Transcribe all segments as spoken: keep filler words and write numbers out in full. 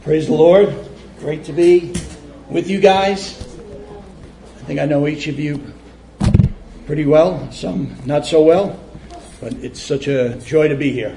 Praise the Lord. Great to be with you guys. I think I know each of you pretty well, some not so well, but it's such a joy to be here.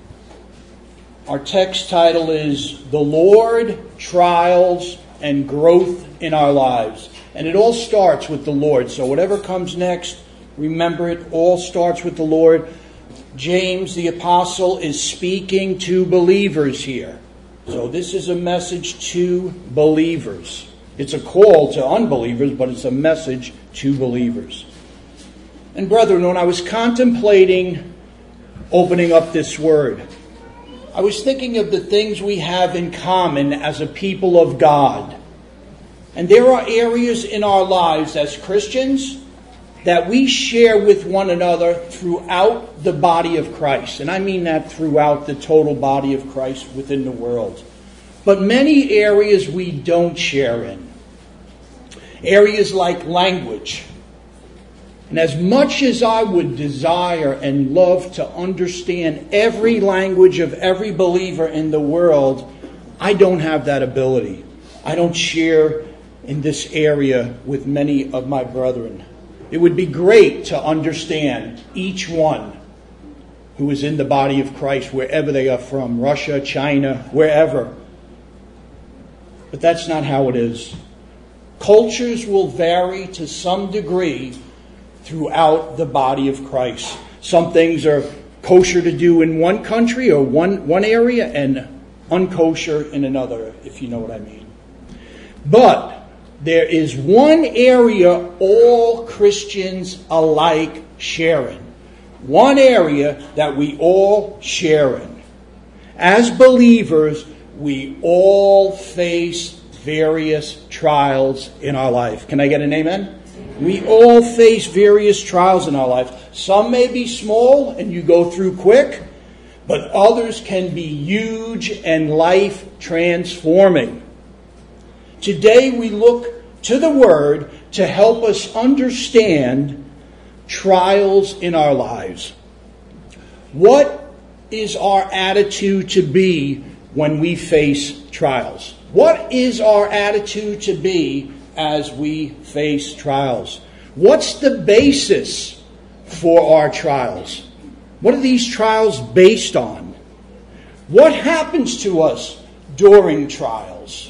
Our text title is The Lord, Trials, and Growth in Our Lives. And it all starts with the Lord. So whatever comes next, remember it all starts with the Lord. James the Apostle is speaking to believers here. So this is a message to believers. It's a call to unbelievers, but it's a message to believers. And brethren, when I was contemplating opening up this word, I was thinking of the things we have in common as a people of God. And there are areas in our lives as Christians that we share with one another throughout the body of Christ. And I mean that throughout the total body of Christ within the world. But many areas we don't share in. Areas like language. And as much as I would desire and love to understand every language of every believer in the world, I don't have that ability. I don't share in this area with many of my brethren. It would be great to understand each one who is in the body of Christ, wherever they are from, Russia, China, wherever. But that's not how it is. Cultures will vary to some degree throughout the body of Christ. Some things are kosher to do in one country or one, one area and unkosher in another, if you know what I mean. But there is one area all Christians alike share in. One area that we all share in. As believers, we all face various trials in our life. Can I get an amen? We all face various trials in our life. Some may be small and you go through quick, but others can be huge and life transforming. Today we look to the Word to help us understand trials in our lives. What is our attitude to be when we face trials? What is our attitude to be as we face trials? What's the basis for our trials? What are these trials based on? What happens to us during trials?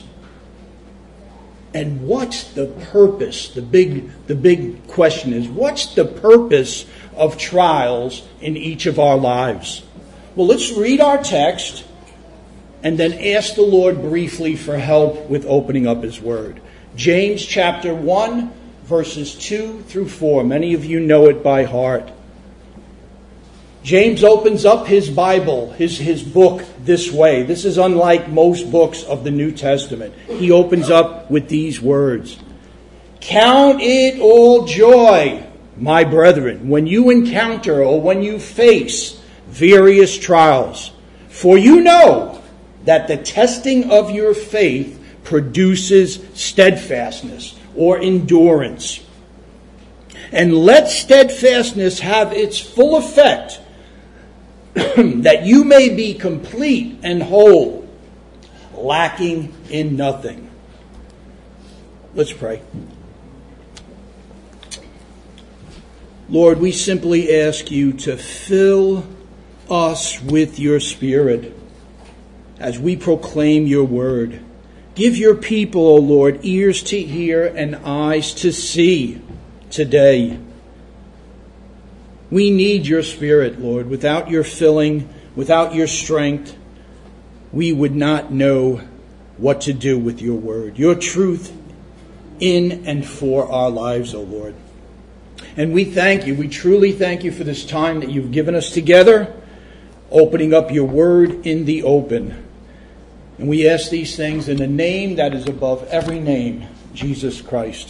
And what's the purpose? The big, the big question is, what's the purpose of trials in each of our lives? Well, let's read our text and then ask the Lord briefly for help with opening up His Word. James chapter one, verses two through four. Many of you know it by heart. James opens up his Bible, his, his book, this way. This is unlike most books of the New Testament. He opens up with these words. Count it all joy, my brethren, when you encounter or when you face various trials. For you know that the testing of your faith produces steadfastness or endurance. And let steadfastness have its full effect, that you may be complete and whole, lacking in nothing. Let's pray. Lord, we simply ask you to fill us with your Spirit as we proclaim your word. Give your people, O Lord, ears to hear and eyes to see today. We need your Spirit, Lord. Without your filling, without your strength, we would not know what to do with your word, your truth in and for our lives, O Lord. And we thank you. We truly thank you for this time that you've given us together, opening up your word in the open. And we ask these things in the name that is above every name, Jesus Christ.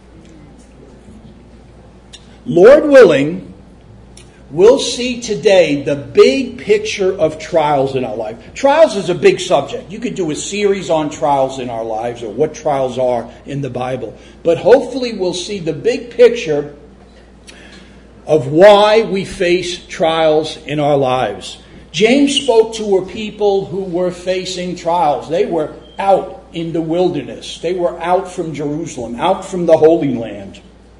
Lord willing, we'll see today the big picture of trials in our life. Trials is a big subject. You could do a series on trials in our lives or what trials are in the Bible. But hopefully we'll see the big picture of why we face trials in our lives. James spoke to a people who were facing trials. They were out in the wilderness. They were out from Jerusalem, out from the Holy Land.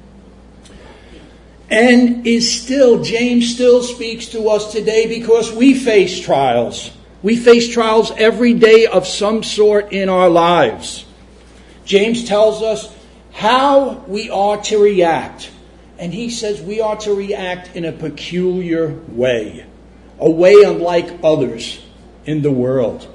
And is still, James still speaks to us today because we face trials. We face trials every day of some sort in our lives. James tells us how we are to react. And he says we are to react in a peculiar way. A way unlike others in the world.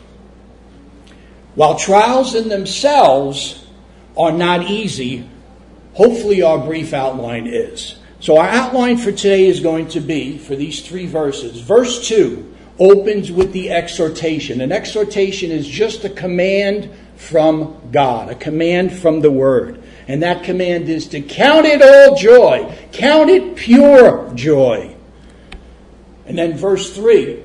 While trials in themselves are not easy, hopefully our brief outline is. So our outline for today is going to be, for these three verses, verse two opens with the exhortation. An exhortation is just a command from God, a command from the Word. And that command is to count it all joy. Count it pure joy. And then verse three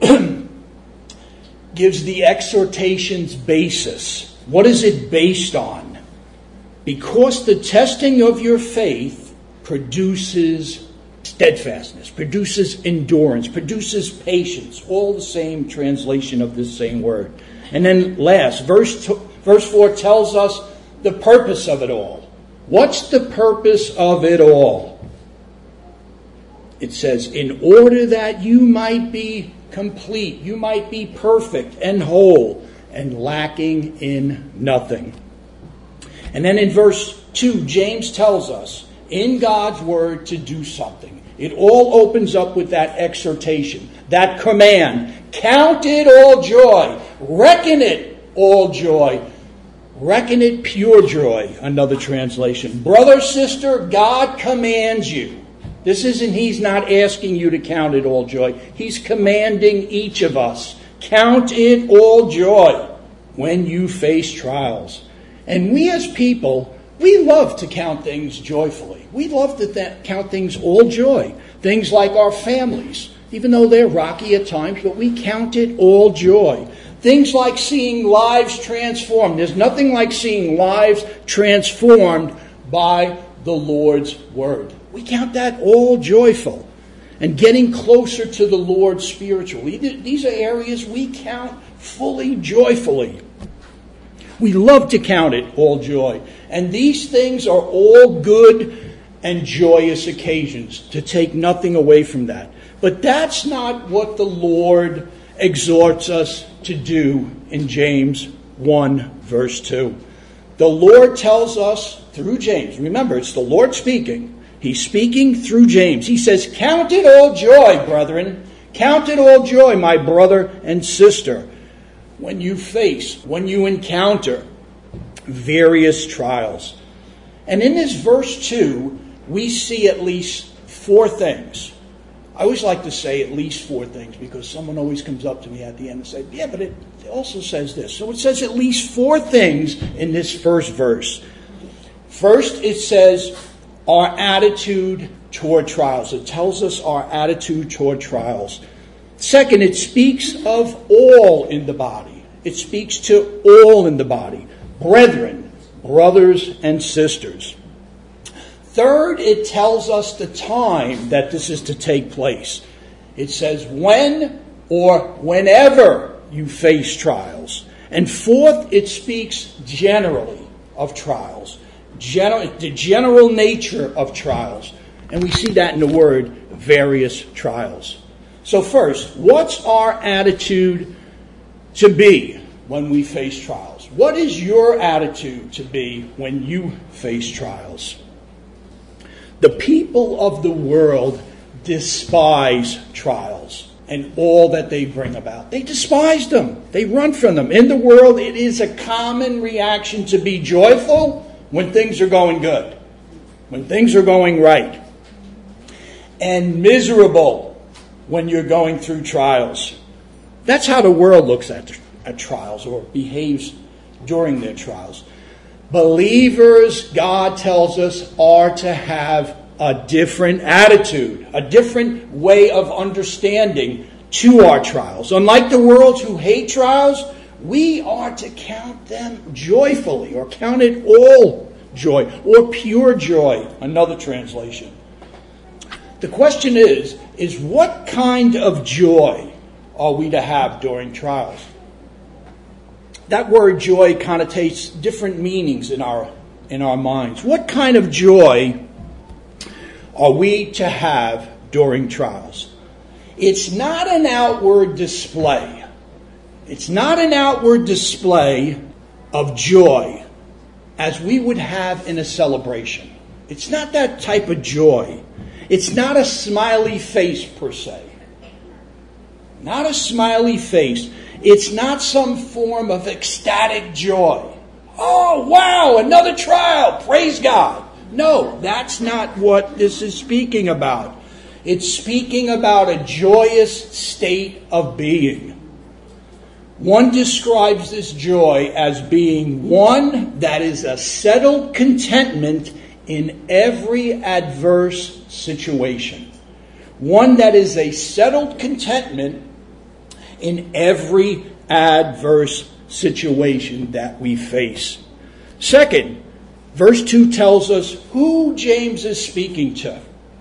gives the exhortation's basis. What is it based on? Because the testing of your faith produces steadfastness, produces endurance, produces patience. All the same translation of this same word. And then last, verse two, verse four tells us the purpose of it all. What's the purpose of it all? It says, in order that you might be complete, you might be perfect and whole and lacking in nothing. And then in verse two, James tells us in God's word to do something. It all opens up with that exhortation, that command. Count it all joy. Reckon it all joy. Reckon it pure joy, another translation. Brother, sister, God commands you. This isn't, he's not asking you to count it all joy. He's commanding each of us. Count it all joy when you face trials. And we as people, we love to count things joyfully. We love to th- count things all joy. Things like our families, even though they're rocky at times, but we count it all joy. Things like seeing lives transformed. There's nothing like seeing lives transformed by the Lord's word. We count that all joyful. And getting closer to the Lord spiritually. These are areas we count fully joyfully. We love to count it all joy. And these things are all good and joyous occasions, to take nothing away from that. But that's not what the Lord exhorts us to do in James one, verse two. The Lord tells us through James, remember, it's the Lord speaking. He's speaking through James. He says, count it all joy, brethren. Count it all joy, my brother and sister, when you face, when you encounter various trials. And in this verse two, we see at least four things. I always like to say at least four things because someone always comes up to me at the end and says, yeah, but it also says this. So it says at least four things in this first verse. First, it says our attitude toward trials. It tells us our attitude toward trials. Second, it speaks of all in the body. It speaks to all in the body. Brethren, brothers and sisters. Third, it tells us the time that this is to take place. It says when or whenever you face trials. And fourth, it speaks generally of trials. General, the general nature of trials. And we see that in the word various trials. So first, what's our attitude to be when we face trials? What is your attitude to be when you face trials? The people of the world despise trials and all that they bring about. They despise them. They run from them. In the world, it is a common reaction to be joyful when things are going good, when things are going right, and miserable when you're going through trials. That's how the world looks at, at trials or behaves during their trials. Believers, God tells us, are to have a different attitude, a different way of understanding to our trials. Unlike the world who hate trials, we are to count them joyfully, or count it all joy, or pure joy, another translation. The question is, is what kind of joy are we to have during trials? that word joy connotates different meanings in our in our minds. What kind of joy are we to have during trials? It's not an outward display. It's not an outward display of joy as we would have in a celebration. It's not that type of joy. It's not a smiley face per se. Not a smiley face. It's not some form of ecstatic joy. Oh, wow, another trial. Praise God. No, that's not what this is speaking about. It's speaking about a joyous state of being. One describes this joy as being one that is a settled contentment in every adverse situation. One that is a settled contentment in every adverse situation that we face. Second, verse two tells us who James is speaking to.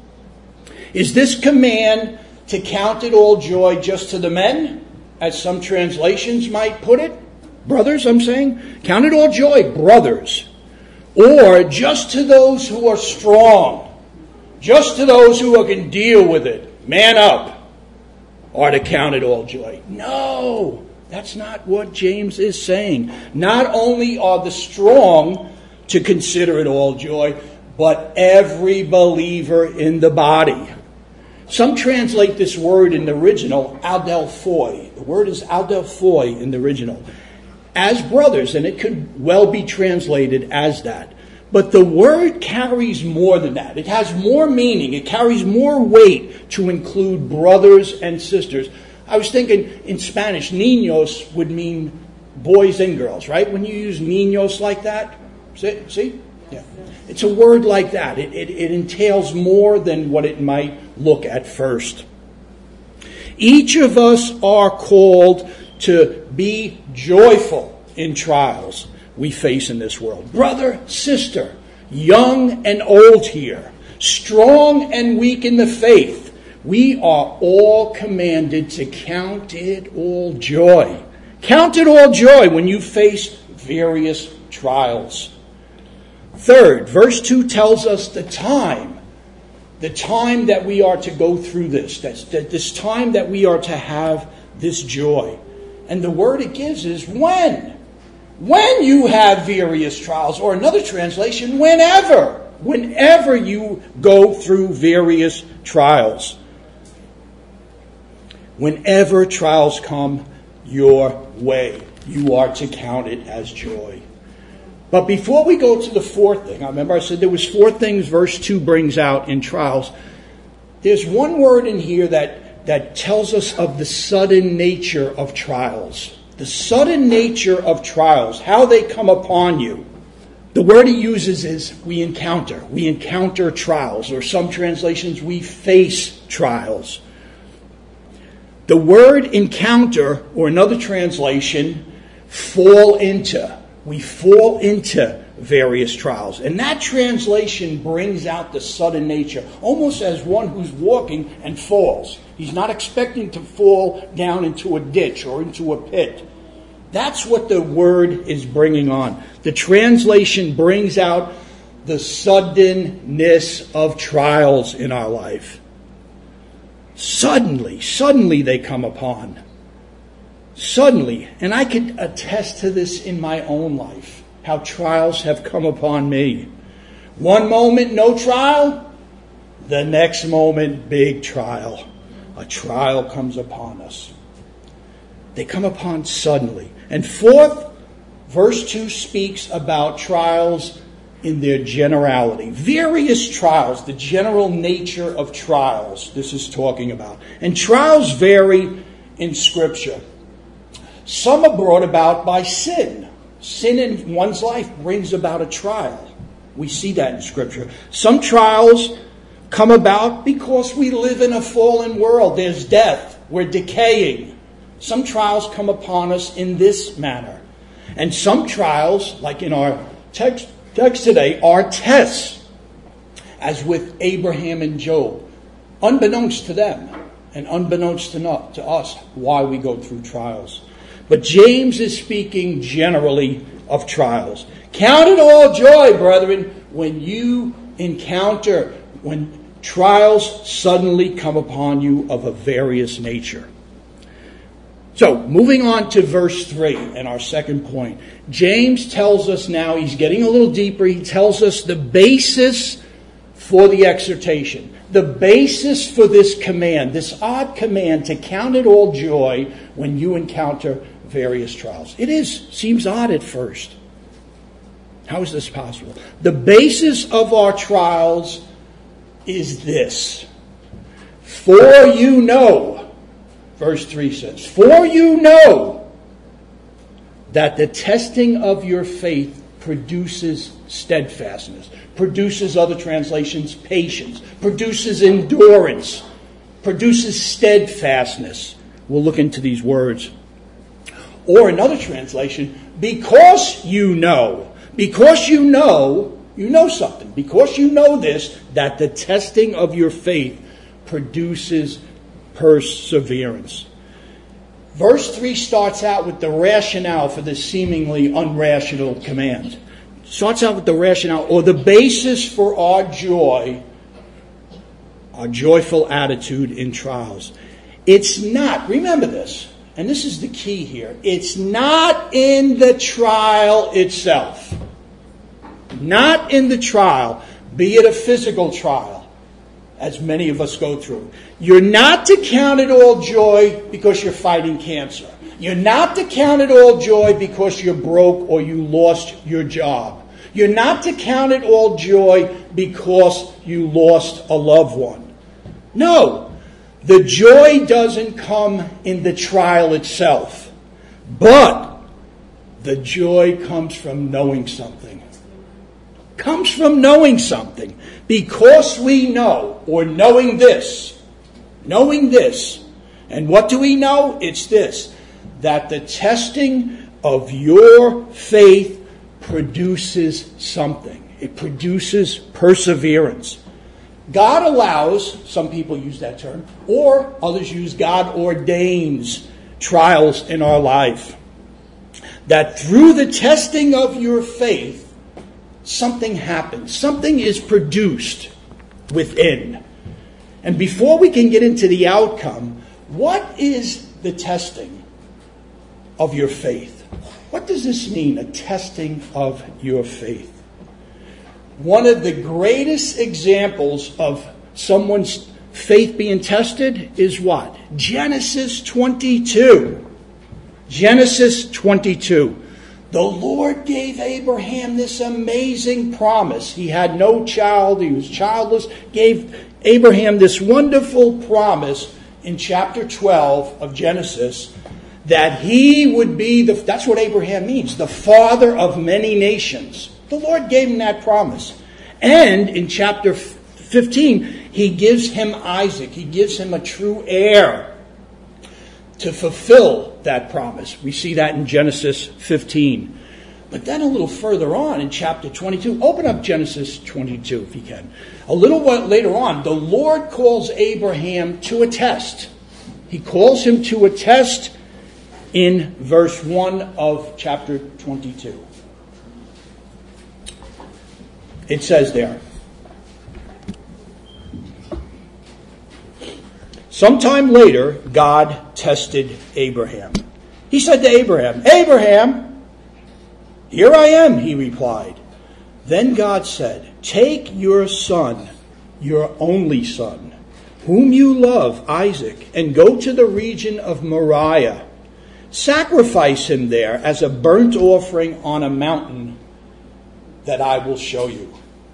Is this command to count it all joy just to the men, as some translations might put it? Brothers, I'm saying, count it all joy, brothers. Or just to those who are strong, just to those who can deal with it, man up, or to count it all joy. No, that's not what James is saying. Not only are the strong to consider it all joy, but every believer in the body. Some translate this word in the original, adelphoi. The word is adelphoi in the original. As brothers, and it could well be translated as that. But the word carries more than that. It has more meaning. It carries more weight to include brothers and sisters. I was thinking in Spanish, niños would mean boys and girls, right? When you use niños like that, see? see? Yeah. It's a word like that. It, it, it entails more than what it might look at first. Each of us are called to be joyful in trials we face in this world. Brother, sister, young and old here, strong and weak in the faith, we are all commanded to count it all joy. Count it all joy when you face various trials. Third, verse two tells us the time. The time that we are to go through this. That's, that this time that we are to have this joy. And the word it gives is when. When you have various trials. Or another translation, whenever. Whenever you go through various trials. Whenever trials come your way, you are to count it as joy. But before we go to the fourth thing, I remember I said there was four things verse two brings out in trials. There's one word in here that, that tells us of the sudden nature of trials. The sudden nature of trials, how they come upon you. The word he uses is we encounter. We encounter trials, or some translations, we face trials. The word encounter, or another translation, fall into. We fall into various trials. And that translation brings out the sudden nature, almost as one who's walking and falls. He's not expecting to fall down into a ditch or into a pit. That's what the word is bringing on. The translation brings out the suddenness of trials in our life. Suddenly, suddenly they come upon. Suddenly, and I could attest to this in my own life, how trials have come upon me. One moment, no trial. The next moment, big trial. A trial comes upon us. They come upon suddenly. And fourth, verse two speaks about trials in their generality. Various trials, the general nature of trials this is talking about. And trials vary in Scripture. Some are brought about by sin. Sin in one's life brings about a trial. We see that in Scripture. Some trials come about because we live in a fallen world. There's death. We're decaying. Some trials come upon us in this manner. And some trials, like in our text, text today, are tests, as with Abraham and Job, unbeknownst to them and unbeknownst to us, why we go through trials. But James is speaking generally of trials. Count it all joy, brethren, when you encounter, when trials suddenly come upon you of a various nature. So, moving on to verse three and our second point. James tells us now, he's getting a little deeper, he tells us the basis for the exhortation. The basis for this command, this odd command to count it all joy when you encounter various trials. It is, seems odd at first. How is this possible? The basis of our trials is this. For you know, verse three says, for you know that the testing of your faith produces steadfastness, produces, other translations, patience, produces endurance, produces steadfastness. We'll look into these words. Or another translation, because you know, because you know, you know something, because you know this, that the testing of your faith produces perseverance. Verse three starts out with the rationale for this seemingly unrational command. Starts out with the rationale, or the basis for our joy, our joyful attitude in trials. It's not, remember this, and this is the key here, it's not in the trial itself. Not in the trial, be it a physical trial, as many of us go through. You're not to count it all joy because you're fighting cancer. You're not to count it all joy because you're broke or you lost your job. You're not to count it all joy because you lost a loved one. No, the joy doesn't come in the trial itself, but the joy comes from knowing something. Comes from knowing something. Because we know, or knowing this, knowing this, and what do we know? It's this, that the testing of your faith produces something. It produces perseverance. God allows, some people use that term, or others use God ordains trials in our life. That through the testing of your faith, something happens. Something is produced within. And before we can get into the outcome, what is the testing of your faith? What does this mean, a testing of your faith? One of the greatest examples of someone's faith being tested is what? Genesis twenty-two. Genesis twenty-two. The Lord gave Abraham this amazing promise. He had no child. He was childless. Gave Abraham this wonderful promise in chapter twelve of Genesis that he would be, the, that's what Abraham means, the father of many nations. The Lord gave him that promise. And in chapter fifteen, he gives him Isaac. He gives him a true heir to fulfill that promise. We see that in Genesis fifteen. But then a little further on in chapter twenty-two, open up Genesis twenty-two if you can. A little while later on, the Lord calls Abraham to a test. He calls him to a test in verse one of chapter twenty-two. It says there, sometime later, God tested Abraham. He said to Abraham, Abraham, here I am, he replied. Then God said, take your son, your only son, whom you love, Isaac, and go to the region of Moriah. Sacrifice him there as a burnt offering on a mountain that I will show you.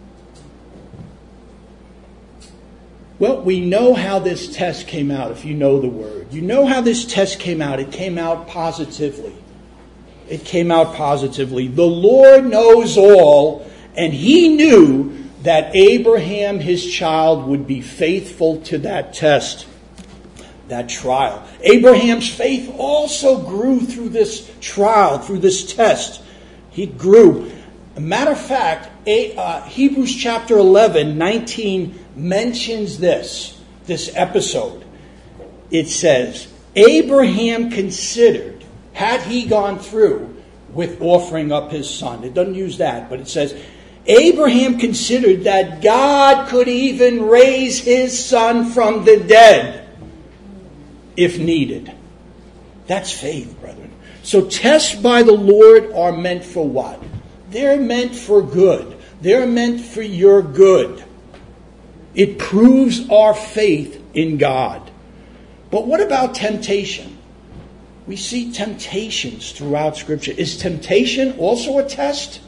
Well, we know how this test came out, if you know the word. You know how this test came out. It came out positively. It came out positively. The Lord knows all, and he knew that Abraham, his child, would be faithful to that test, that trial. Abraham's faith also grew through this trial, through this test. He grew. A matter of fact, uh, Hebrews chapter eleven, nineteen mentions this, this episode. It says, Abraham considered had he gone through with offering up his son. It doesn't use that, but it says, Abraham considered that God could even raise his son from the dead if needed. That's faith, brethren. So tests by the Lord are meant for what? They're meant for good. They're meant for your good. It proves our faith in God. But what about temptation? We see temptations throughout Scripture. Is temptation also a test?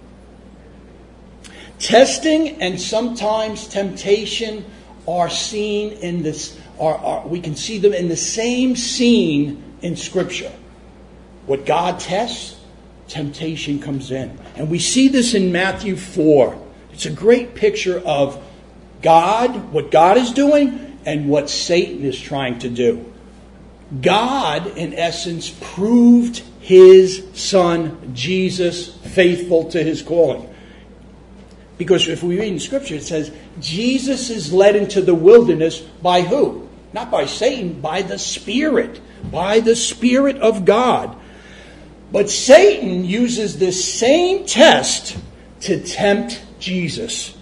Testing and sometimes temptation are seen in this, are, are, we can see them in the same scene in Scripture. What God tests, temptation comes in. And we see this in Matthew four. It's a great picture of God, what God is doing, and what Satan is trying to do. God, in essence, proved his son, Jesus, faithful to his calling. Because if we read in Scripture, it says, Jesus is led into the wilderness by who? Not by Satan, by the Spirit. By the Spirit of God. But Satan uses this same test to tempt Jesus.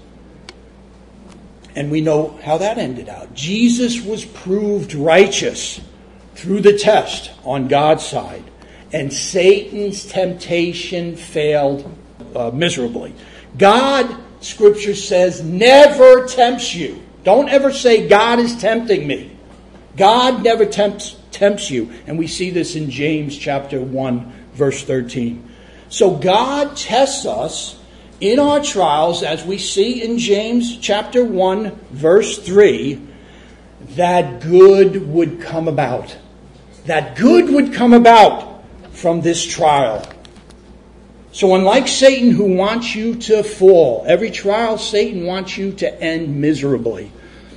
And we know how that ended out. Jesus was proved righteous through the test on God's side. And Satan's temptation failed uh, miserably. God, Scripture says, never tempts you. Don't ever say, God is tempting me. God never tempts, tempts you. And we see this in James chapter one, verse thirteen. So God tests us in our trials, as we see in James chapter one, verse three, that good would come about. That good would come about from this trial. So unlike Satan, who wants you to fall, every trial Satan wants you to end miserably.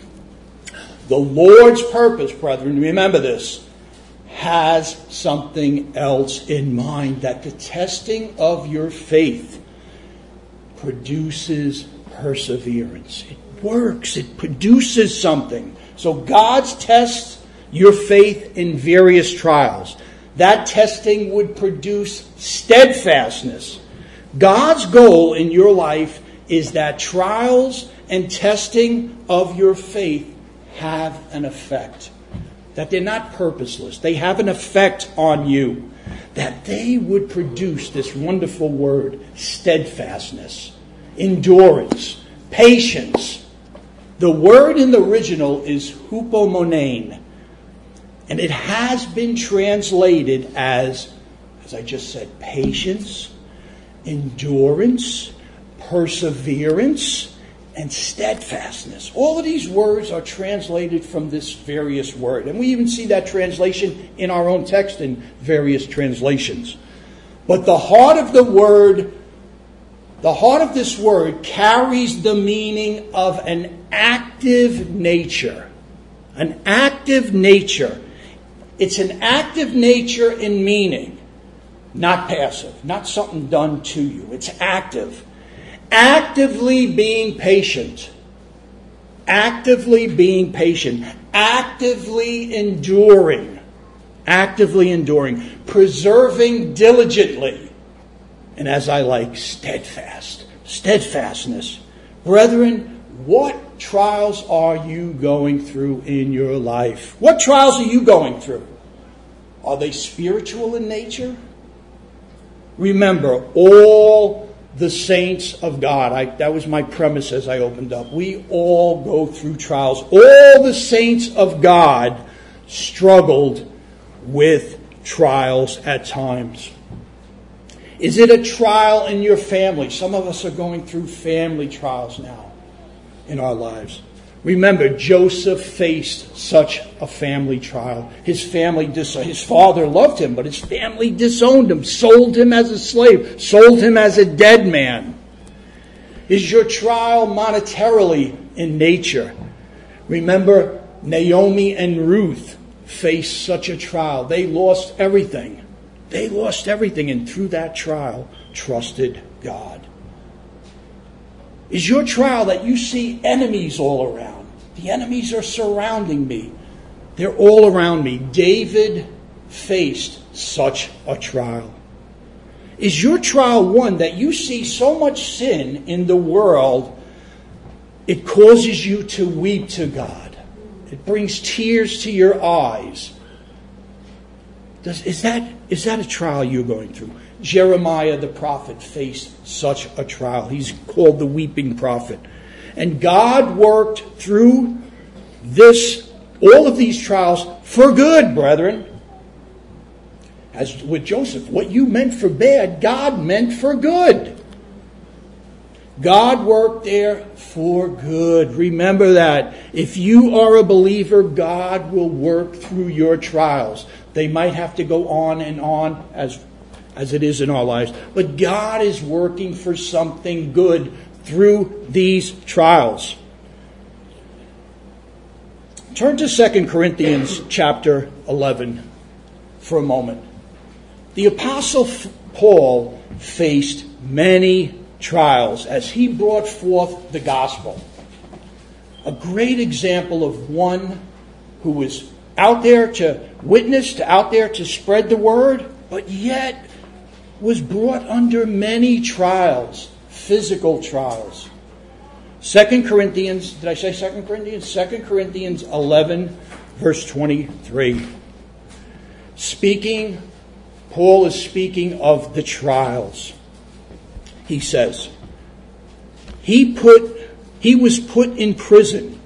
The Lord's purpose, brethren, remember this, has something else in mind, that the testing of your faith produces perseverance. It works. It produces something. So God tests your faith in various trials. That testing would produce steadfastness. God's goal in your life is that trials and testing of your faith have an effect. That they're not purposeless. They have an effect on you. That they would produce this wonderful word, steadfastness, endurance, patience. The word in the original is hupomonane. And it has been translated as, as I just said, patience, endurance, perseverance, and steadfastness. All of these words are translated from this various word. And we even see that translation in our own text in various translations. But the heart of the word, the heart of this word carries the meaning of an active nature. An active nature. It's an active nature in meaning, not passive, not something done to you. It's active. Actively being patient. Actively being patient. Actively enduring. Actively enduring. Preserving diligently. And as I like, steadfast. Steadfastness. Brethren, what trials are you going through in your life? What trials are you going through? Are they spiritual in nature? Remember, all the saints of God, I, that was my premise as I opened up. We all go through trials. All the saints of God struggled with trials at times. Is it a trial in your family? Some of us are going through family trials now in our lives. Remember, Joseph faced such a family trial. His family, dis- his father loved him, but his family disowned him, sold him as a slave, sold him as a dead man. Is your trial monetarily in nature? Remember, Naomi and Ruth faced such a trial. They lost everything. They lost everything, and through that trial, trusted God. Is your trial that you see enemies all around? The enemies are surrounding me. They're all around me. David faced such a trial? Is your trial one that you see so much sin in the world, it causes you to weep to God? It brings tears to your eyes. Does, is that, is that a trial you're going through? Jeremiah the prophet faced such a trial. He's called the weeping prophet. And God worked through this, all of these trials for good, brethren. As with Joseph, what you meant for bad, God meant for good. God worked there for good. Remember that. If you are a believer, God will work through your trials. They might have to go on and on as, as it is in our lives. But God is working for something good through these trials. Turn to Second Corinthians chapter eleven for a moment. The Apostle Paul faced many trials as he brought forth the gospel. A great example of one who was out there to witness, to out there to spread the word, but yet was brought under many trials, physical trials. Second Corinthians, did I say Second Corinthians? Second Corinthians eleven, verse twenty-three. Speaking, Paul is speaking of the trials. He says, he put, he was put in prison,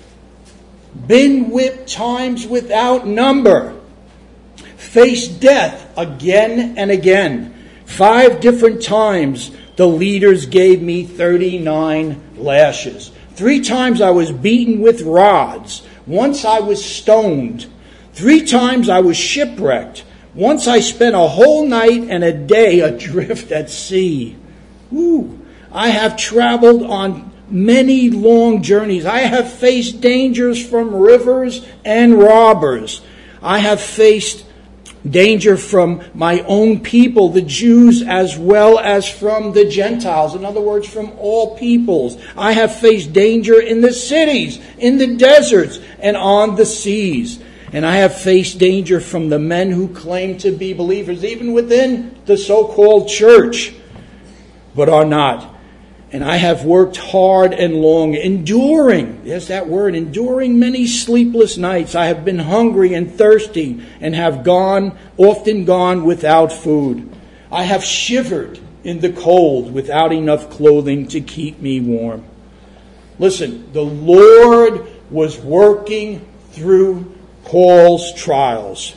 been whipped times without number, faced death again and again. Five different times the leaders gave me thirty-nine lashes. Three times I was beaten with rods. Once I was stoned. Three times I was shipwrecked. Once I spent a whole night and a day adrift at sea. Ooh, I have traveled on many long journeys. I have faced dangers from rivers and robbers. I have faced danger from my own people, the Jews, as well as from the Gentiles. In other words, from all peoples. I have faced danger in the cities, in the deserts, and on the seas. And I have faced danger from the men who claim to be believers, even within the so-called church, but are not. And I have worked hard and long, enduring, there's that word, enduring many sleepless nights. I have been hungry and thirsty and have gone, often gone without food. I have shivered in the cold without enough clothing to keep me warm. Listen, the Lord was working through Paul's trials,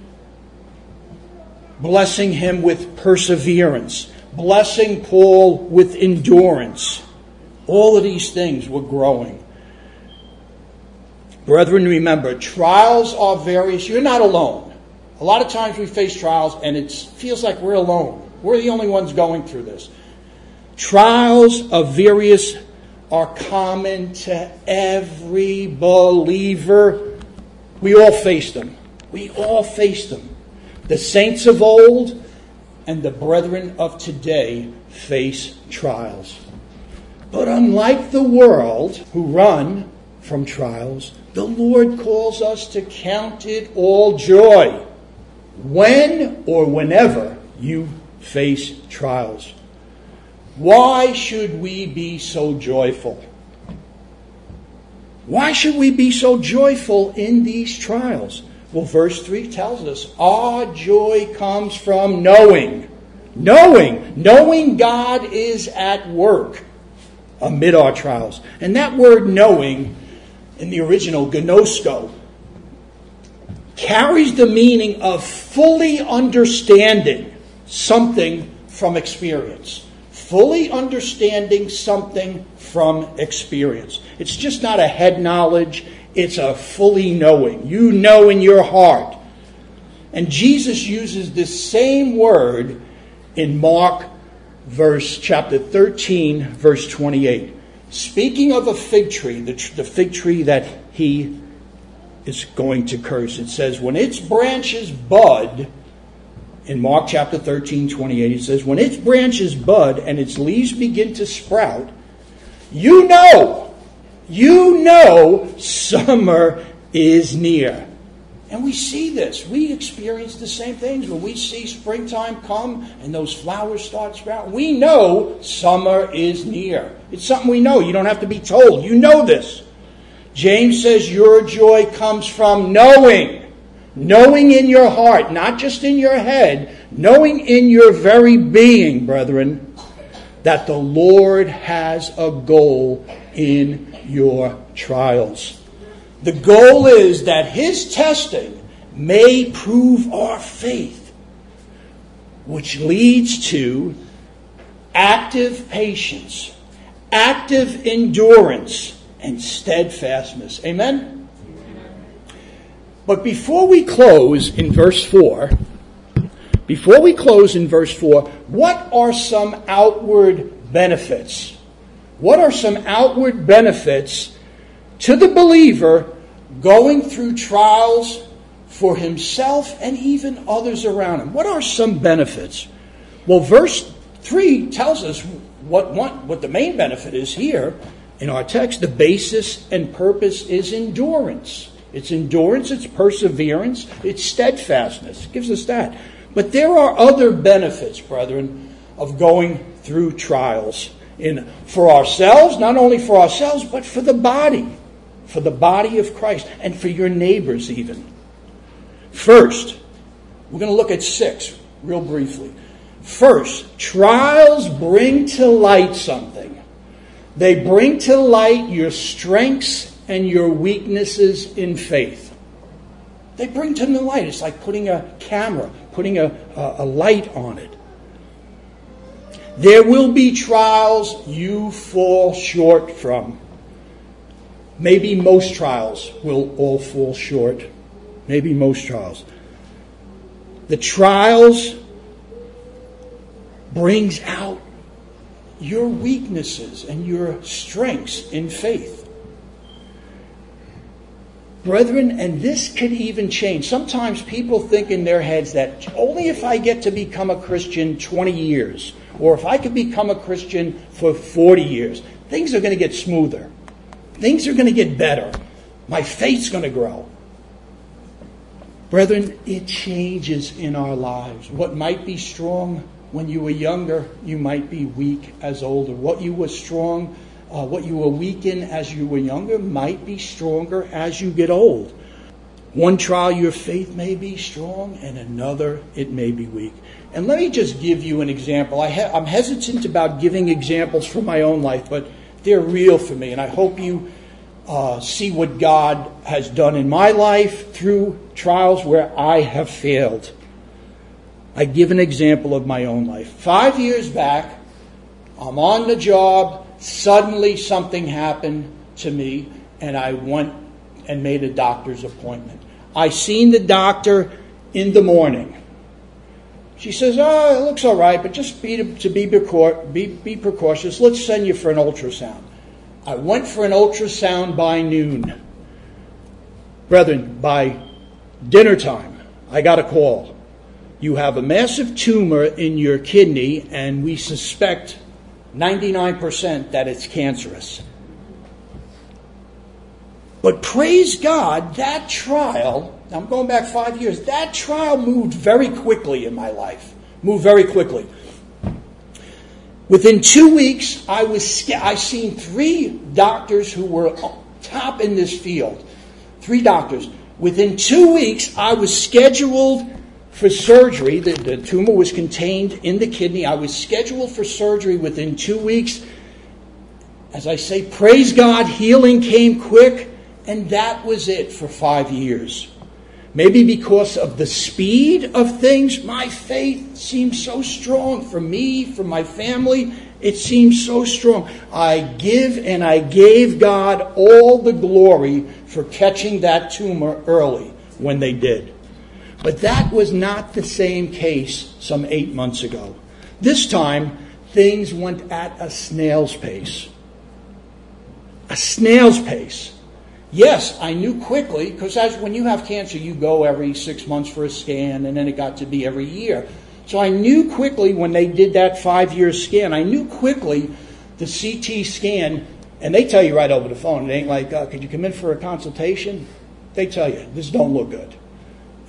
blessing him with perseverance, blessing Paul with endurance. All of these things were growing. Brethren, remember, trials are various. You're not alone. A lot of times we face trials and it feels like we're alone. We're the only ones going through this. Trials of various are common to every believer. We all face them. We all face them. The saints of old and the brethren of today face trials. But unlike the world who run from trials, the Lord calls us to count it all joy when or whenever you face trials. Why should we be so joyful? Why should we be so joyful in these trials? Well, verse three tells us our joy comes from knowing. Knowing. Knowing God is at work amid our trials. And that word knowing in the original, gnosko, carries the meaning of fully understanding something from experience. Fully understanding something from experience. It's just not a head knowledge. It's a fully knowing. You know in your heart. And Jesus uses this same word in Mark verse chapter thirteen, verse twenty-eight. Speaking of a fig tree, the, the fig tree that he is going to curse. It says, when its branches bud, in Mark chapter thirteen, twenty-eight, it says, when its branches bud and its leaves begin to sprout, you know, you know summer is near. And we see this. We experience the same things when we see springtime come and those flowers start sprouting. We know summer is near. It's something we know. You don't have to be told. You know this. James says your joy comes from knowing. Knowing in your heart, not just in your head. Knowing in your very being, brethren, that the Lord has a goal in your trials. The goal is that His testing may prove our faith, which leads to active patience, active endurance, and steadfastness. Amen? But before we close in verse four, before we close in verse four, what are some outward benefits? What are some outward benefits to the believer going through trials for himself and even others around him? What are some benefits? Well, verse three tells us what one, what the main benefit is here in our text. The basis and purpose is endurance. It's endurance, it's perseverance, it's steadfastness. It gives us that. But there are other benefits, brethren, of going through trials in for ourselves, not only for ourselves, but for the body. For the body of Christ and for your neighbors even. First, we're going to look at six real briefly. First, trials bring to light something. They bring to light your strengths and your weaknesses in faith. They bring to the light. It's like putting a camera, putting a, a, a light on it. There will be trials you fall short from. Maybe most trials will all fall short. Maybe most trials. The trials brings out your weaknesses and your strengths in faith. Brethren, and this could even change. Sometimes people think in their heads that only if I get to become a Christian twenty years, or if I could become a Christian for forty years, things are going to get smoother. Things are going to get better. My faith's going to grow. Brethren, it changes in our lives. What might be strong when you were younger, you might be weak as older. What you were strong, uh, what you were weak in as you were younger might be stronger as you get old. One trial your faith may be strong, and another it may be weak. And let me just give you an example. I ha- I'm hesitant about giving examples from my own life, but they're real for me, and I hope you uh, see what God has done in my life through trials where I have failed. I give an example of my own life. Five years back, I'm on the job. Suddenly something happened to me, and I went and made a doctor's appointment. I seen the doctor in the morning. She says, oh, it looks all right, but just be to, to be, precau- be, be precautious. Let's send you for an ultrasound. I went for an ultrasound by noon. Brethren, by dinner time, I got a call. You have a massive tumor in your kidney, and we suspect ninety-nine percent that it's cancerous. But praise God, that trial, I'm going back five years, that trial moved very quickly in my life. Moved very quickly. Within two weeks, I was I seen three doctors who were top in this field. Three doctors. Within two weeks, I was scheduled for surgery. The, the tumor was contained in the kidney. I was scheduled for surgery within two weeks. As I say, praise God, healing came quick. And that was it for five years. Maybe because of the speed of things, my faith seems so strong for me, for my family. It seems so strong. I give and I gave God all the glory for catching that tumor early when they did. But that was not the same case some eight months ago. This time, things went at a snail's pace. A snail's pace. Yes, I knew quickly, because as when you have cancer, you go every six months for a scan, and then it got to be every year. So I knew quickly when they did that five-year scan, I knew quickly the C T scan, and they tell you right over the phone, it ain't like, uh, could you come in for a consultation? They tell you, this don't look good.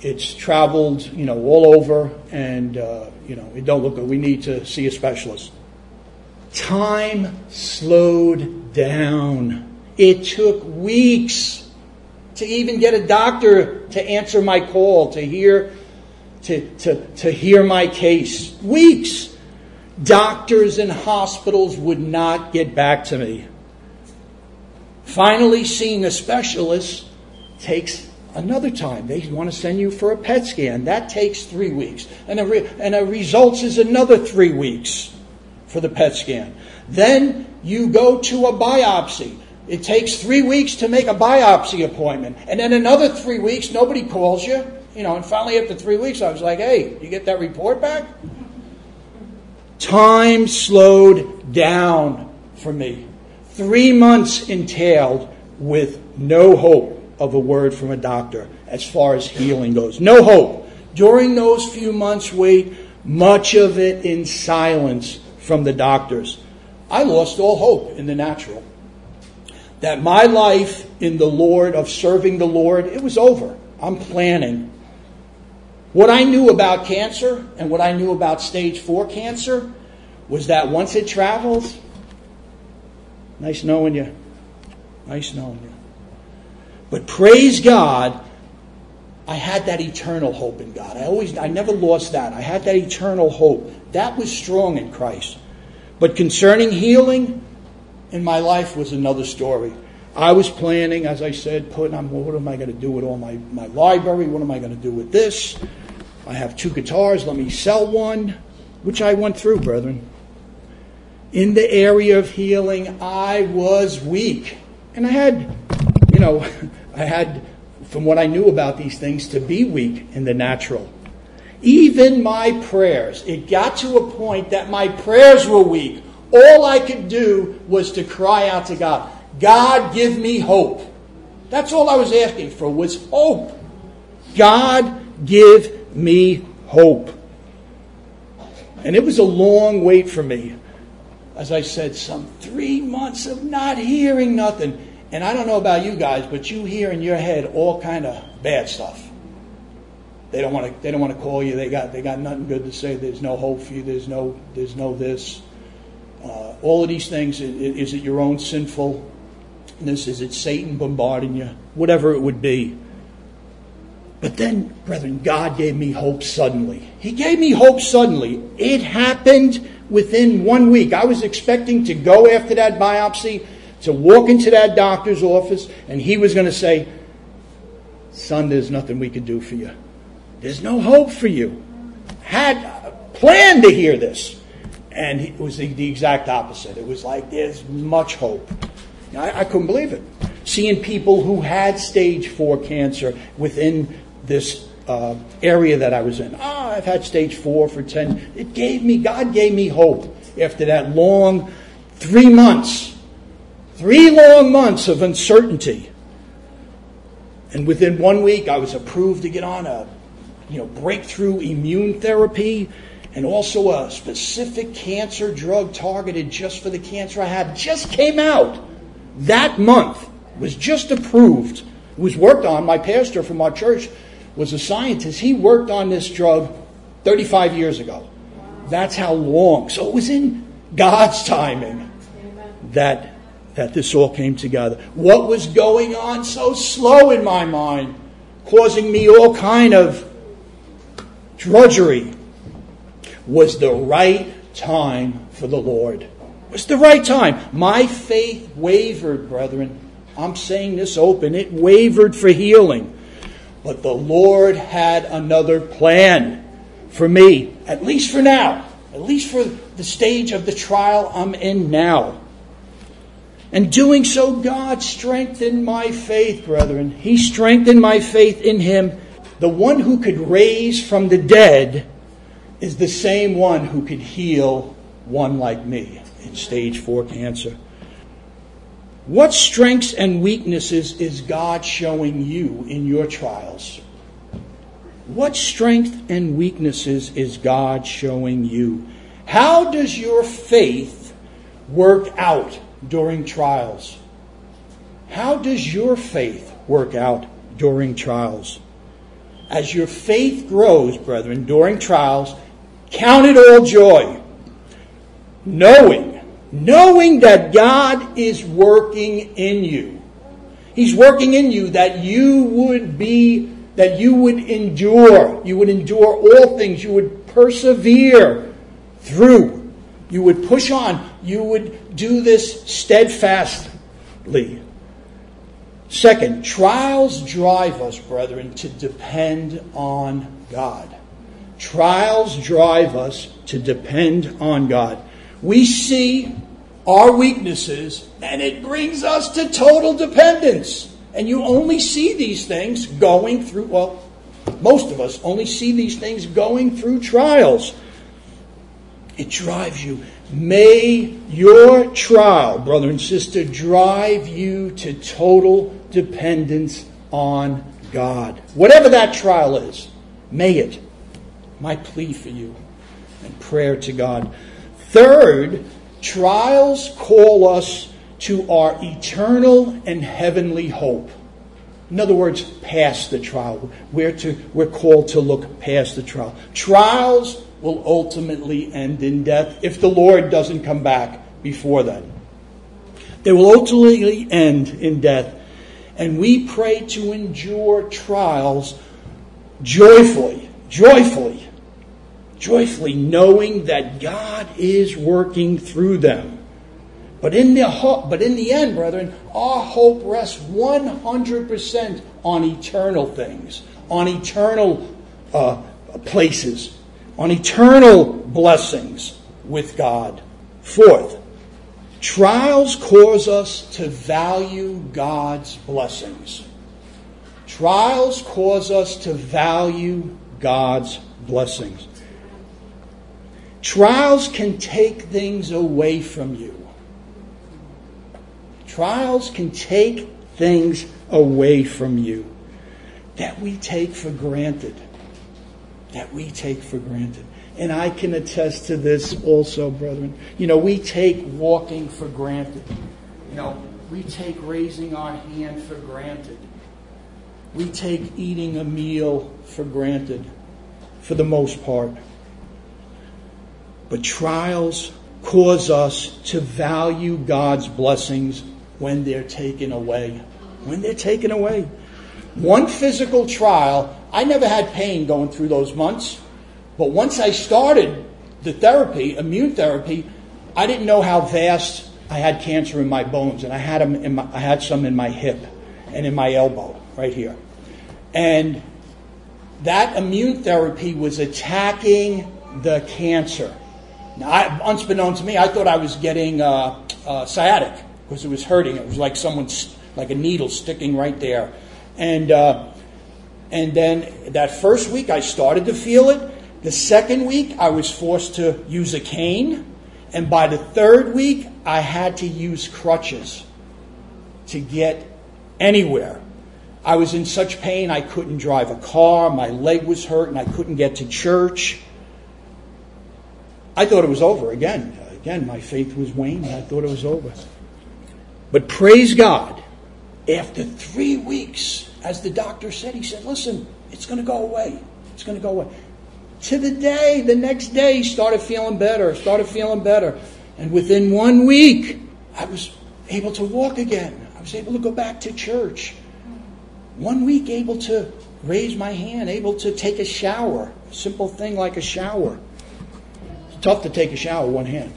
it's traveled, you know, all over, and, uh, you know, it don't look good. We need to see a specialist. Time slowed down. It took weeks to even get a doctor to answer my call, to hear, to, to, to hear my case. Weeks. Doctors and hospitals would not get back to me. Finally, seeing a specialist takes another time. They want to send you for a P E T scan. That takes three weeks. And a, re- and a results is another three weeks for the P E T scan. Then you go to a biopsy. It takes three weeks to make a biopsy appointment. And then another three weeks, nobody calls you. You know, and finally after three weeks, I was like, hey, you get that report back? Time slowed down for me. Three months entailed with no hope of a word from a doctor as far as healing goes. No hope. During those few months' wait, much of it in silence from the doctors. I lost all hope in the natural. That my life in the Lord, of serving the Lord, it was over. I'm planning. What I knew about cancer and what I knew about stage four cancer was that once it travels, nice knowing you. Nice knowing you. But praise God, I had that eternal hope in God. I always, I never lost that. I had that eternal hope. That was strong in Christ. But concerning healing in my life was another story. I was planning, as I said, putting on, well, what am I going to do with all my, my library? What am I going to do with this? I have two guitars. Let me sell one, which I went through, brethren. In the area of healing, I was weak. And I had, you know, I had, from what I knew about these things, to be weak in the natural. Even my prayers, it got to a point that my prayers were weak. All I could do was to cry out to God, God, give me hope. That's all I was asking for, was hope. God, give me hope. And it was a long wait for me. As I said, some three months of not hearing nothing. And I don't know about you guys, but you hear in your head all kind of bad stuff. They don't want to. They don't want to call you. They got. They got nothing good to say. There's no hope for you. There's no. There's no this. Uh, all of these things. Is, is it your own sinfulness? Is it Satan bombarding you? Whatever it would be. But then, brethren, God gave me hope suddenly. He gave me hope suddenly. It happened within one week. I was expecting to go after that biopsy, to walk into that doctor's office, and he was going to say, son, there's nothing we could do for you. There's no hope for you. Had planned to hear this. And it was the, the exact opposite. It was like, there's much hope. I, I couldn't believe it. Seeing people who had stage four cancer within this uh, area that I was in. Ah, oh, I've had stage four for ten. It gave me, God gave me hope after that long three months. Three long months of uncertainty. And within one week, I was approved to get on a, you know, breakthrough immune therapy and also a specific cancer drug targeted just for the cancer I had. Just came out that month. Was just approved. It was worked on. My pastor from our church was a scientist. He worked on this drug thirty-five years ago. That's how long. So it was in God's timing that that this all came together. What was going on so slow in my mind, causing me all kind of drudgery, was the right time for the Lord. It was the right time. My faith wavered, brethren. I'm saying this open. It wavered for healing. But the Lord had another plan for me, at least for now. At least for the stage of the trial I'm in now. And doing so, God strengthened my faith, brethren. He strengthened my faith in Him. The one who could raise from the dead is the same one who could heal one like me in stage four cancer. What strengths and weaknesses is God showing you in your trials? What strength and weaknesses is God showing you? How does your faith work out during trials? How does your faith work out during trials? As your faith grows, brethren, during trials, count it all joy, knowing, knowing that God is working in you. He's working in you that you would be, that you would endure. You would endure all things. You would persevere through. You would push on. You would do this steadfastly. Second, trials drive us, brethren, to depend on God. Trials drive us to depend on God. We see our weaknesses, and it brings us to total dependence. And you only see these things going through, well, most of us only see these things going through trials. It drives you. May your trial, brother and sister, drive you to total dependence on God. Whatever that trial is, may it. My plea for you and prayer to God. Third, trials call us to our eternal and heavenly hope. In other words, past the trial. We're, to, we're called to look past the trial. Trials will ultimately end in death if the Lord doesn't come back before then. They will ultimately end in death. And we pray to endure trials joyfully, joyfully, joyfully, knowing that God is working through them. But in the ho- but in the end, brethren, our hope rests one hundred percent on eternal things, on eternal uh, places, on eternal blessings with God. Fourth, trials cause us to value God's blessings. Trials cause us to value God's blessings. Trials can take things away from you. Trials can take things away from you that we take for granted. That we take for granted. And I can attest to this also, brethren. You know, we take walking for granted. You know, we take raising our hand for granted. We take eating a meal for granted, for the most part. But trials cause us to value God's blessings when they're taken away. When they're taken away. One physical trial, I never had pain going through those months. But once I started the therapy, immune therapy, I didn't know how vast I had cancer in my bones. And I had them in my, I had some in my hip and in my elbow, right here. And that immune therapy was attacking the cancer. Now, I, unbeknownst to me, I thought I was getting uh, uh, sciatic because it was hurting. It was like someone, like a needle sticking right there. And uh, and then that first week I started to feel it. The second week I was forced to use a cane. And by the third week I had to use crutches to get anywhere. I was in such pain I couldn't drive a car. My leg was hurt and I couldn't get to church. I thought it was over again. Again, my faith was waning. I thought it was over. But praise God, after three weeks, as the doctor said, he said, listen, it's going to go away. It's going to go away. To the day, the next day, started feeling better, started feeling better. And within one week, I was able to walk again. I was able to go back to church. One week, able to raise my hand, able to take a shower. A simple thing like a shower. It's tough to take a shower with one hand.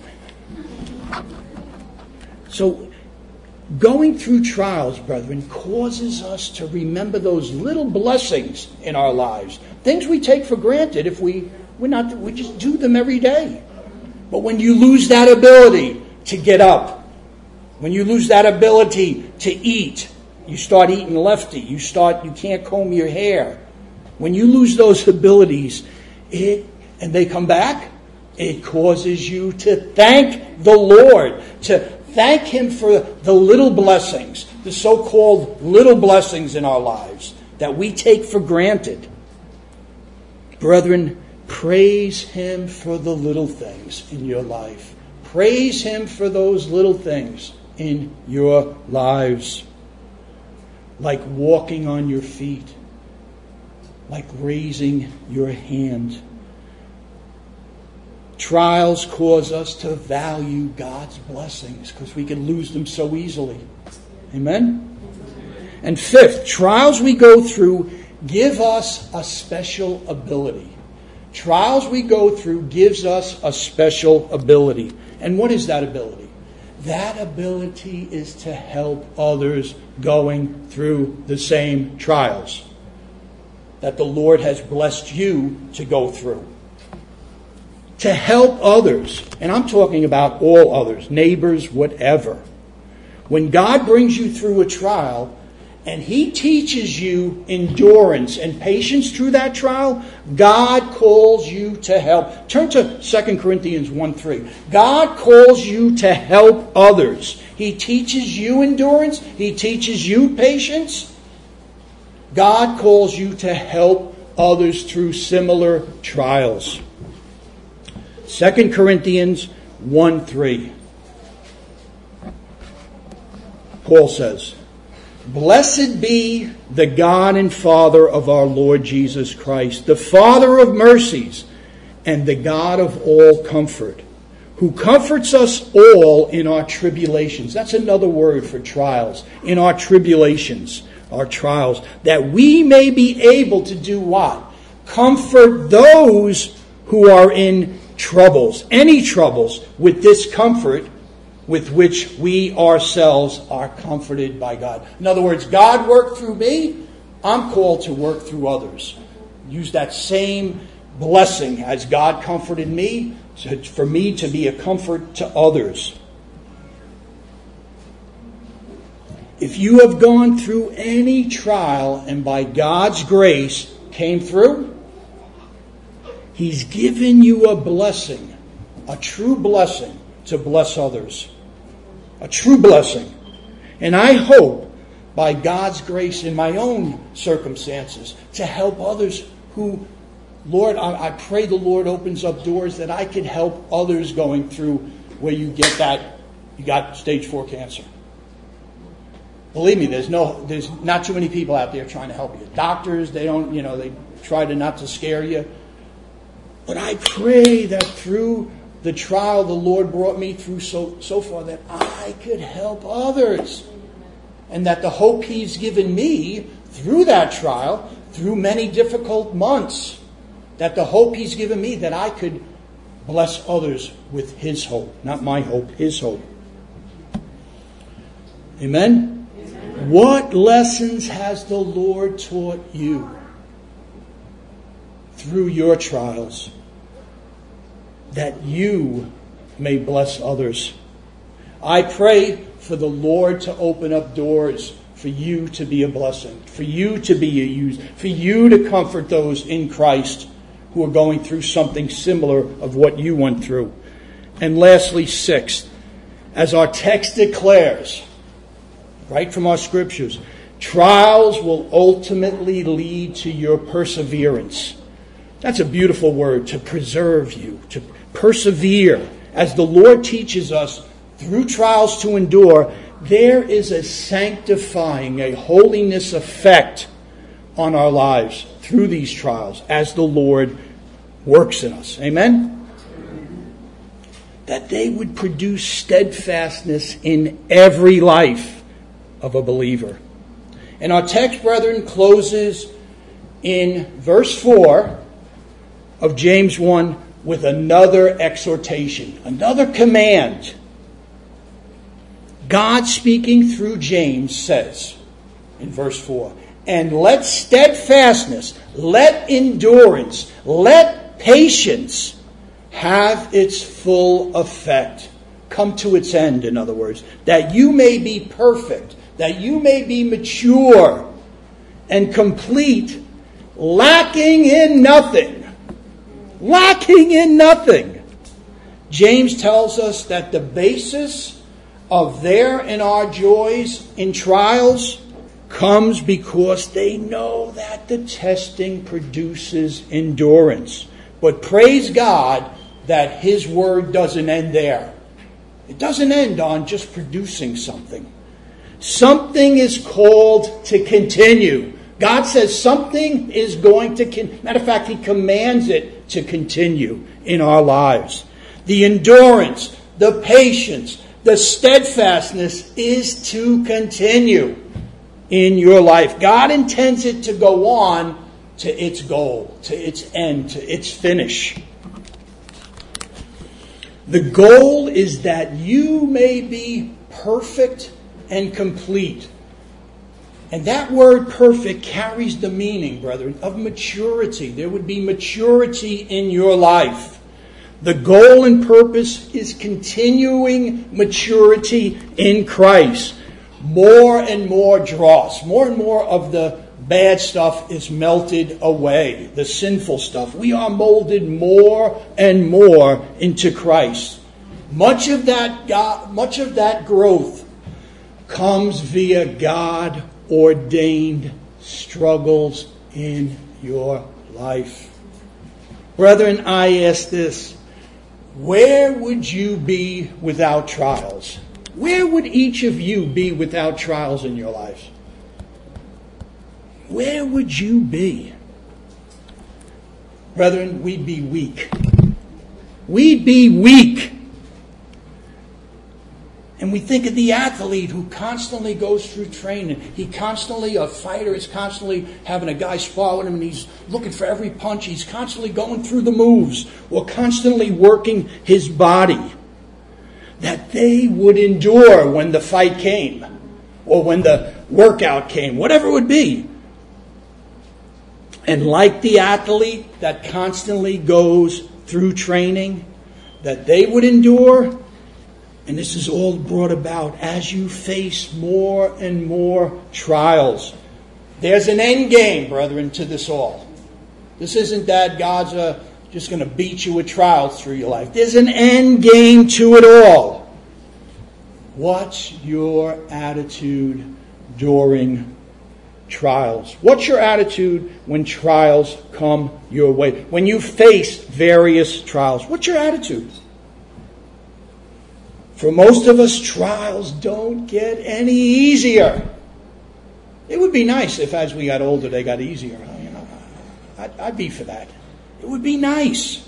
So, going through trials, brethren, causes us to remember those little blessings in our lives. Things we take for granted if we we're not we just do them every day. But when you lose that ability to get up, when you lose that ability to eat, you start eating lefty, you start you can't comb your hair. When you lose those abilities, it and they come back, it causes you to thank the Lord, to thank Him for the little blessings, the so-called little blessings in our lives that we take for granted. Brethren, praise Him for the little things in your life. Praise Him for those little things in your lives. Like walking on your feet. like raising your hand. Trials cause us to value God's blessings because we can lose them so easily. Amen? And fifth, trials we go through give us a special ability. Trials we go through gives us a special ability. And what is that ability? That ability is to help others going through the same trials that the Lord has blessed you to go through. To help others. And I'm talking about all others, neighbors, whatever. When God brings you through a trial and He teaches you endurance and patience through that trial, God calls you to help. Turn to Second Corinthians one three. God calls you to help others. He teaches you endurance. He teaches you patience. God calls you to help others through similar trials. Second Corinthians one three. Paul says, "Blessed be the God and Father of our Lord Jesus Christ, the Father of mercies and the God of all comfort, who comforts us all in our tribulations." That's another word for trials. In our tribulations, our trials, that we may be able to do what? Comfort those who are in troubles, any troubles, with this comfort with which we ourselves are comforted by God. In other words, God worked through me. I'm called to work through others. Use that same blessing as God comforted me, for me to be a comfort to others. If you have gone through any trial and by God's grace came through, He's given you a blessing, a true blessing to bless others. A true blessing. And I hope, by God's grace in my own circumstances, to help others who, Lord, I, I pray the Lord opens up doors that I could help others going through where you get that, you got stage four cancer. Believe me, there's no, there's not too many people out there trying to help you. Doctors, they don't, you know, they try to not to scare you. But I pray that through the trial the Lord brought me through so, so far, that I could help others. And that the hope He's given me through that trial, through many difficult months, that the hope He's given me, that I could bless others with His hope. Not my hope, His hope. Amen? Amen. What lessons has the Lord taught you through your trials, that you may bless others? I pray for the Lord to open up doors for you to be a blessing, for you to be a use, for you to comfort those in Christ who are going through something similar of what you went through. And lastly, sixth, as our text declares, right from our scriptures, trials will ultimately lead to your perseverance. That's a beautiful word, to preserve you, to persevere. As the Lord teaches us through trials to endure, there is a sanctifying, a holiness effect on our lives through these trials as the Lord works in us. Amen? That they would produce steadfastness in every life of a believer. And our text, brethren, closes in verse four of James one with another exhortation, another command. God, speaking through James, says in verse four, "And let steadfastness, let endurance, let patience have its full effect." Come to its end, in other words, that you may be perfect, that you may be mature and complete, lacking in nothing. Lacking in nothing. James tells us that the basis of their and our joys in trials comes because they know that the testing produces endurance. But praise God that His word doesn't end there. It doesn't end on just producing something. Something is called to continue. God says something is going to, con- matter of fact, He commands it to continue in our lives. The endurance, the patience, the steadfastness is to continue in your life. God intends it to go on to its goal, to its end, to its finish. The goal is that you may be perfect and complete. And that word perfect carries the meaning, brethren, of maturity. There would be maturity in your life. The goal and purpose is continuing maturity in Christ. More and more dross, more and more of the bad stuff is melted away, the sinful stuff. We are molded more and more into Christ. Much of that God, much of that growth comes via God-ordained struggles in your life. Brethren, I ask this. Where would you be without trials? Where would each of you be without trials in your life? Where would you be? Brethren, we'd be weak. We'd be weak. And we think of the athlete who constantly goes through training. He constantly, a fighter is constantly having a guy spar with him and he's looking for every punch. He's constantly going through the moves or constantly working his body. That they would endure when the fight came or when the workout came, whatever it would be. And like the athlete that constantly goes through training, that they would endure. And this is all brought about as you face more and more trials. There's an end game, brethren, to this all. This isn't that God's uh, just going to beat you with trials through your life. There's an end game to it all. What's your attitude during trials? What's your attitude when trials come your way? When you face various trials, what's your attitude? For most of us, trials don't get any easier. It would be nice if as we got older they got easier. You know, I'd, I'd be for that. It would be nice.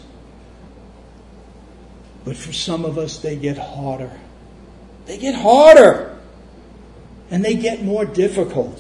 But for some of us, they get harder. They get harder. And they get more difficult.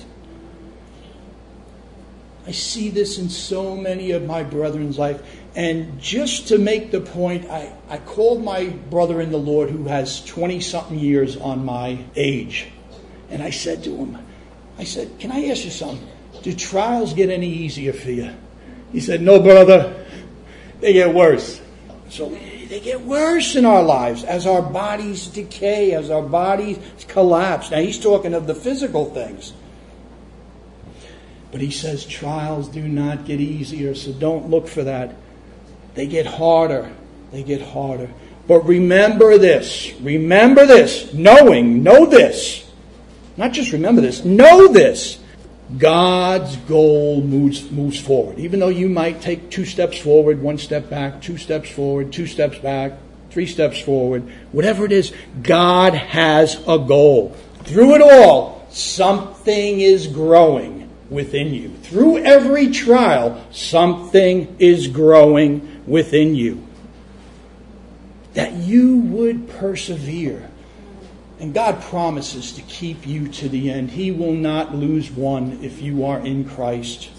I see this in so many of my brethren's life. And just to make the point, I, I called my brother in the Lord who has twenty-something years on my age. And I said to him, I said, can I ask you something? Do trials get any easier for you? He said, no, brother. They get worse. So they get worse in our lives as our bodies decay, as our bodies collapse. Now he's talking of the physical things. But he says trials do not get easier, so don't look for that. They get harder. They get harder. But remember this. Remember this. Knowing, know this. Not just remember this. Know this. God's goal moves moves forward. Even though you might take two steps forward, one step back, two steps forward, two steps back, three steps forward. Whatever it is, God has a goal. Through it all, something is growing within you. Through every trial, something is growing within you. That you would persevere. And God promises to keep you to the end. He will not lose one if you are in Christ.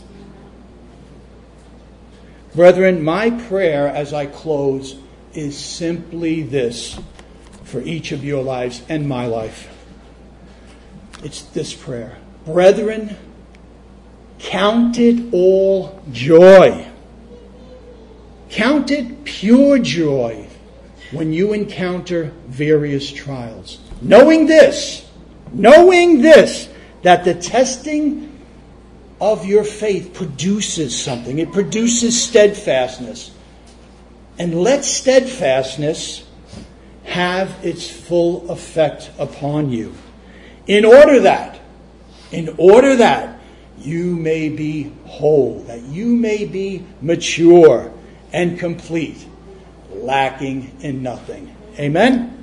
Brethren, my prayer as I close is simply this for each of your lives and my life. It's this prayer. Brethren, count it all joy. Count it pure joy when you encounter various trials. Knowing this, knowing this, that the testing of your faith produces something. It produces steadfastness. And let steadfastness have its full effect upon you. In order that, in order that you may be whole, that you may be mature and complete, lacking in nothing. Amen?